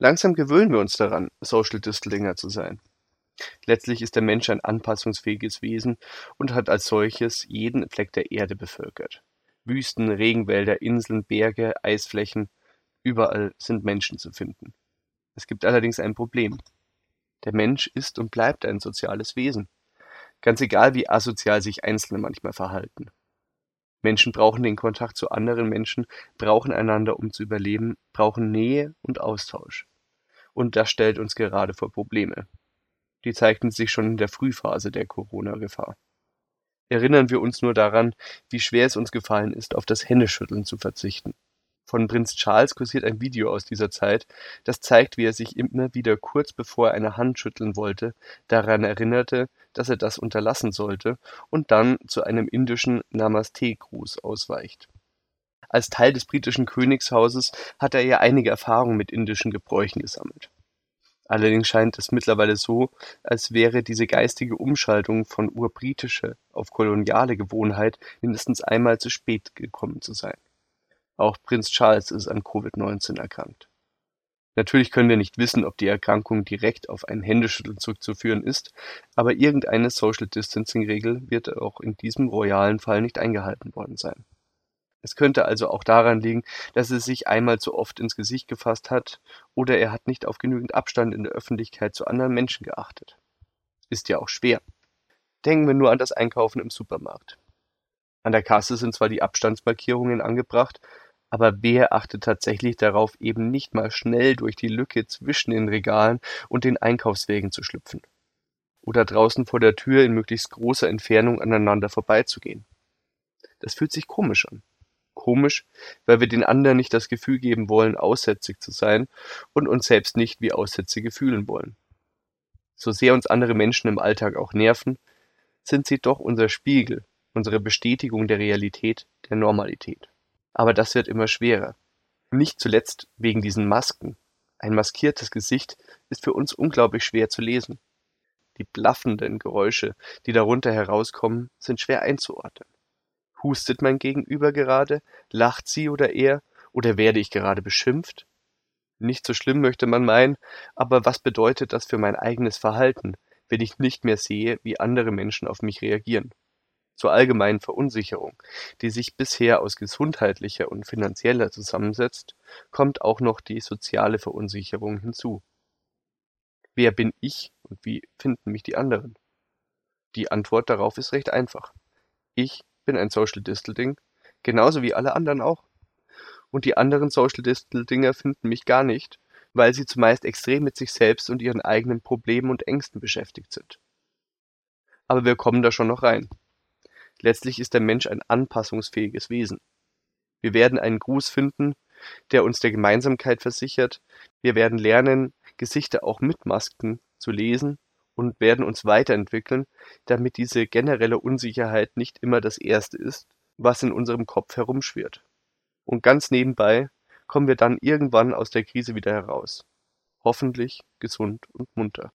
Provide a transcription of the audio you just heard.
Langsam gewöhnen wir uns daran, Social Distancier zu sein. Letztlich ist der Mensch ein anpassungsfähiges Wesen und hat als solches jeden Fleck der Erde bevölkert. Wüsten, Regenwälder, Inseln, Berge, Eisflächen, überall sind Menschen zu finden. Es gibt allerdings ein Problem. Der Mensch ist und bleibt ein soziales Wesen. Ganz egal, wie asozial sich Einzelne manchmal verhalten. Menschen brauchen den Kontakt zu anderen Menschen, brauchen einander, um zu überleben, brauchen Nähe und Austausch. Und das stellt uns gerade vor Probleme. Die zeigten sich schon in der Frühphase der Corona-Gefahr. Erinnern wir uns nur daran, wie schwer es uns gefallen ist, auf das Händeschütteln zu verzichten. Von Prinz Charles kursiert ein Video aus dieser Zeit, das zeigt, wie er sich immer wieder kurz bevor er eine Hand schütteln wollte, daran erinnerte, dass er das unterlassen sollte und dann zu einem indischen Namaste-Gruß ausweicht. Als Teil des britischen Königshauses hat er ja einige Erfahrungen mit indischen Gebräuchen gesammelt. Allerdings scheint es mittlerweile so, als wäre diese geistige Umschaltung von urbritischer auf koloniale Gewohnheit mindestens einmal zu spät gekommen zu sein. Auch Prinz Charles ist an Covid-19 erkrankt. Natürlich können wir nicht wissen, ob die Erkrankung direkt auf ein Händeschütteln zurückzuführen ist, aber irgendeine Social-Distancing-Regel wird auch in diesem royalen Fall nicht eingehalten worden sein. Es könnte also auch daran liegen, dass er sich einmal zu oft ins Gesicht gefasst hat oder er hat nicht auf genügend Abstand in der Öffentlichkeit zu anderen Menschen geachtet. Ist ja auch schwer. Denken wir nur an das Einkaufen im Supermarkt. An der Kasse sind zwar die Abstandsmarkierungen angebracht, aber wer achtet tatsächlich darauf, eben nicht mal schnell durch die Lücke zwischen den Regalen und den Einkaufswägen zu schlüpfen? Oder draußen vor der Tür in möglichst großer Entfernung aneinander vorbeizugehen? Das fühlt sich komisch an. Komisch, weil wir den anderen nicht das Gefühl geben wollen, aussätzig zu sein und uns selbst nicht wie Aussätzige fühlen wollen. So sehr uns andere Menschen im Alltag auch nerven, sind sie doch unser Spiegel, unsere Bestätigung der Realität, der Normalität. Aber das wird immer schwerer. Nicht zuletzt wegen diesen Masken. Ein maskiertes Gesicht ist für uns unglaublich schwer zu lesen. Die blaffenden Geräusche, die darunter herauskommen, sind schwer einzuordnen. Hustet mein Gegenüber gerade? Lacht sie oder er? Oder werde ich gerade beschimpft? Nicht so schlimm möchte man meinen, aber was bedeutet das für mein eigenes Verhalten, wenn ich nicht mehr sehe, wie andere Menschen auf mich reagieren? Zur allgemeinen Verunsicherung, die sich bisher aus gesundheitlicher und finanzieller zusammensetzt, kommt auch noch die soziale Verunsicherung hinzu. Wer bin ich und wie finden mich die anderen? Die Antwort darauf ist recht einfach. Ich bin ein Social Distancing, genauso wie alle anderen auch. Und die anderen Social Distancinger finden mich gar nicht, weil sie zumeist extrem mit sich selbst und ihren eigenen Problemen und Ängsten beschäftigt sind. Aber wir kommen da schon noch rein. Letztlich ist der Mensch ein anpassungsfähiges Wesen. Wir werden einen Gruß finden, der uns der Gemeinsamkeit versichert. Wir werden lernen, Gesichter auch mit Masken zu lesen und werden uns weiterentwickeln, damit diese generelle Unsicherheit nicht immer das Erste ist, was in unserem Kopf herumschwirrt. Und ganz nebenbei kommen wir dann irgendwann aus der Krise wieder heraus. Hoffentlich gesund und munter.